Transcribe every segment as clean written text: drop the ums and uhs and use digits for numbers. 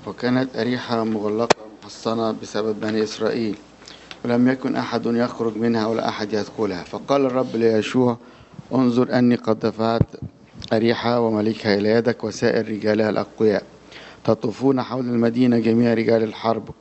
وكانت أريحة مغلقة محصنة بسبب بني إسرائيل، ولم يكن أحد يخرج منها ولا أحد يدخلها. فقال الرب ليشوع: انظر أني قد دفعت أريحة وملكها إلى يدك وسائر رجالها الأقوياء، تطوفون حول المدينة جميع رجال الحرب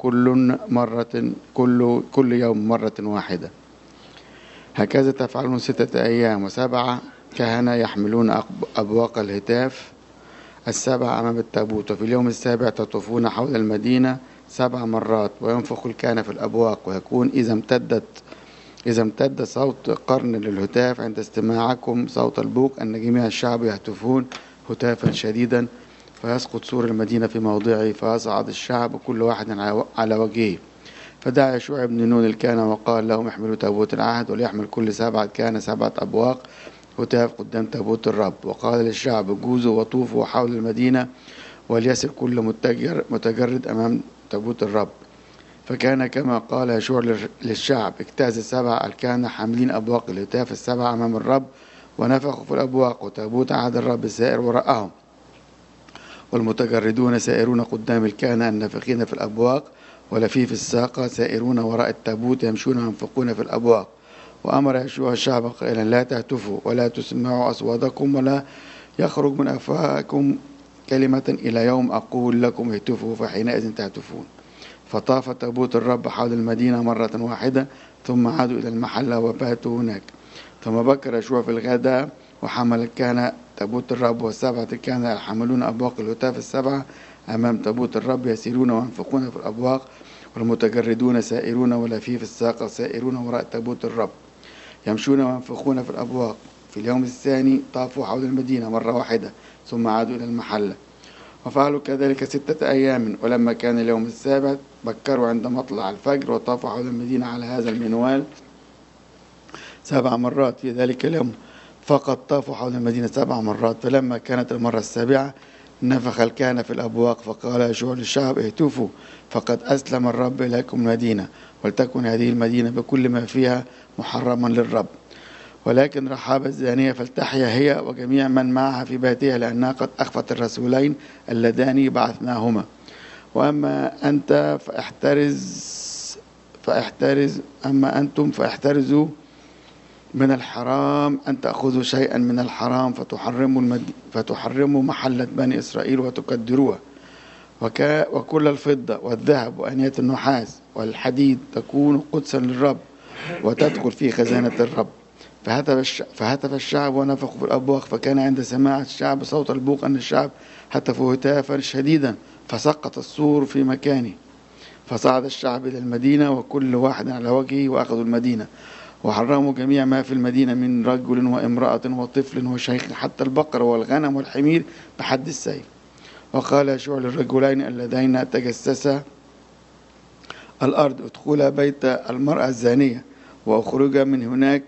كل يوم مرة واحدة. هكذا تفعلون 6 أيام، و7 كهنة يحملون أبواق الهتاف 7 أمام التابوت، وفي اليوم السابع تطوفون حول المدينة 7 مرات، وينفخ الكهنة في الأبواق. ويكون إذا امتد صوت قرن للهتاف عند استماعكم صوت البوق أن جميع الشعب يهتفون هتافا شديدا، فيسقط سور المدينة في موضعه، فيصعد الشعب كل واحد على وجهه. فدعا يشوع بن نون الكهنة وقال لهم: احملوا تابوت العهد، وليحمل كل 7 كهنة 7 أبواق هتاف قدام تابوت الرب. وقال للشعب: جوزوا وطوفوا حول المدينة، وليسر كل متجرد أمام تابوت الرب. فكان كما قال يشوع للشعب. اجتاز 7 الكهنة حاملين أبواق الهتاف 7 أمام الرب، ونفخوا في الأبواق، وتابوت عهد الرب سائر وراءهم، والمتجردون سائرون قدام الكهنة النافخين في الأبواق، ولفيف الساقة سائرون وراء التابوت يمشون وينفقون في الأبواق. وأمر يشوع الشعب قائلا: لا تهتفوا ولا تسمعوا أصواتكم، ولا يخرج من أفواهكم كلمة إلى يوم أقول لكم اهتفوا، فحينئذ تهتفون. فطاف تابوت الرب حول المدينة مرة واحدة، ثم عادوا إلى المحلة وباتوا هناك. ثم بكر يشوع في الغداء، وحمل الكهنة تابوت الرب، و7 الكهنة يحملون أبواق الهتاف 7 أمام تابوت الرب، يسيرون وينفقون في الأبواق، والمتجردون سائرون، ولفيف الساقة سائرون وراء تابوت الرب يمشون وينفقون في الأبواق. في اليوم الثاني طافوا حول المدينة مرة واحدة، ثم عادوا إلى المحلة. وفعلوا كذلك 6 أيام. ولما كان اليوم السابع بكروا عند مطلع الفجر، وطافوا حول المدينة على هذا المنوال 7 مرات. في ذلك اليوم فقط طافوا حول المدينة 7 مرات. فلما كانت المرة السابعة نفخ الكهنة في الأبواق، فقال يشوع للشعب: اهتفوا، فقد أسلم الرب إليكم المدينة، ولتكن هذه المدينة بكل ما فيها محرما للرب. ولكن رحاب الزانية فلتحيا هي وجميع من معها في بيتها، لأنها قد أخفت الرسولين اللذان بعثناهما. وأما أنت أما أنتم فاحترزوا من الحرام أن تأخذوا شيئا من الحرام، فتحرموا محلة بني إسرائيل وتقدروها. وكل الفضة والذهب وأنية النحاس والحديد تكون قدسا للرب، وتدخل في خزانة الرب. فهتف الشعب ونفخوا في الأبواق. فكان عند سماع الشعب صوت البوق أن الشعب هتفوا هتافا شديدا، فسقط السور في مكانه. فصعد الشعب إلى المدينة وكل واحد على وجهه، وأخذوا المدينة، وحرموا جميع ما في المدينة من رجل وامرأة وطفل وشيخ، حتى البقر والغنم والحمير بحد السيف. وقال يشوع للرجلين اللذين تجسسا الأرض: ادخلا بيت المرأة الزانية، وأخرج من هناك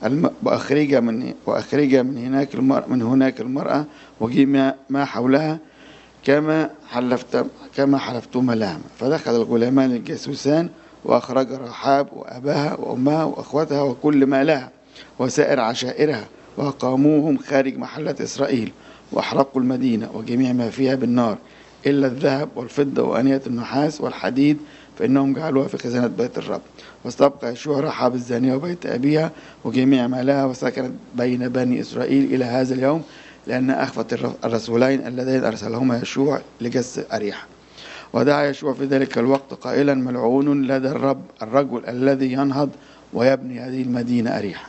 من هناك المرأة وجميع ما حولها، كما حلفتما لها. فدخل الغلامان الجاسوسان، وأخرج رحاب وأباها وأمها وأخوتها وكل ما لها وسائر عشائرها، وأقاموهم خارج محلة إسرائيل، وأحرقوا المدينة وجميع ما فيها بالنار، إلا الذهب والفضة وأنية النحاس والحديد، فإنهم جعلوها في خزانة بيت الرب. واستبقى يشوع رحاب الزانية وبيت أبيها وجميع ما لها، وسكنت بين بني إسرائيل إلى هذا اليوم، لأن أخفت الرسولين اللذين أرسلهما يشوع لجس أريحة. ودعا يشوع في ذلك الوقت قائلا: ملعون لدى الرب الرجل الذي ينهض ويبني هذه المدينة أريحة،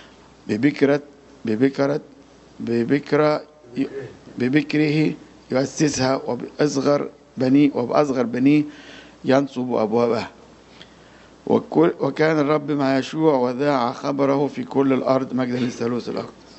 ببكره يؤسسها، وبأصغر بنيه ينصب أبوابها. وكان الرب مع يشوع، وذاع خبره في كل الأرض، مجدا للثالوث الأقدس.